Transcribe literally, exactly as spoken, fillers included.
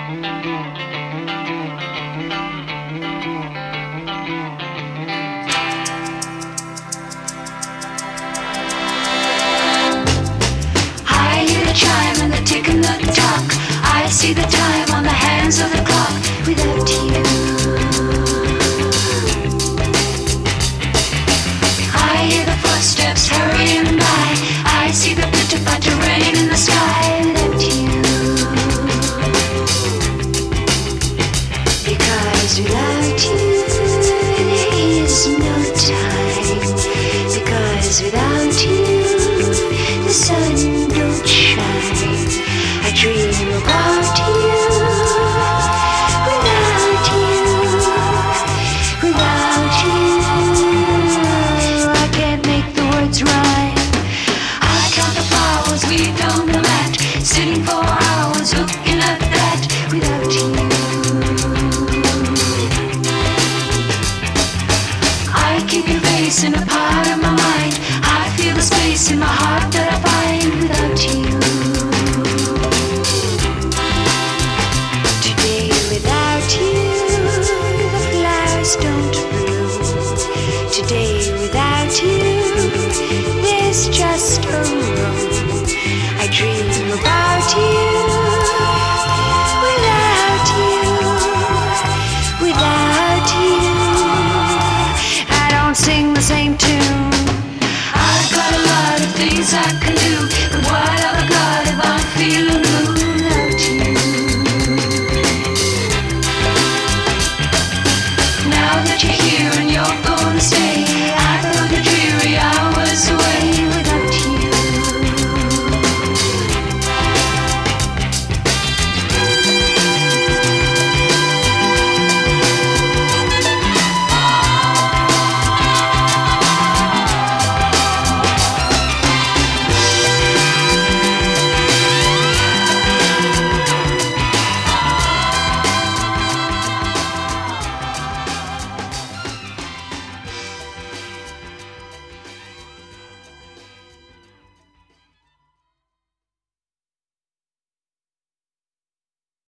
Chime and the tick and the tock. I see the time on the hands of the clock without you. I hear the footsteps hurrying by. I see the pitter patter rain in the sky.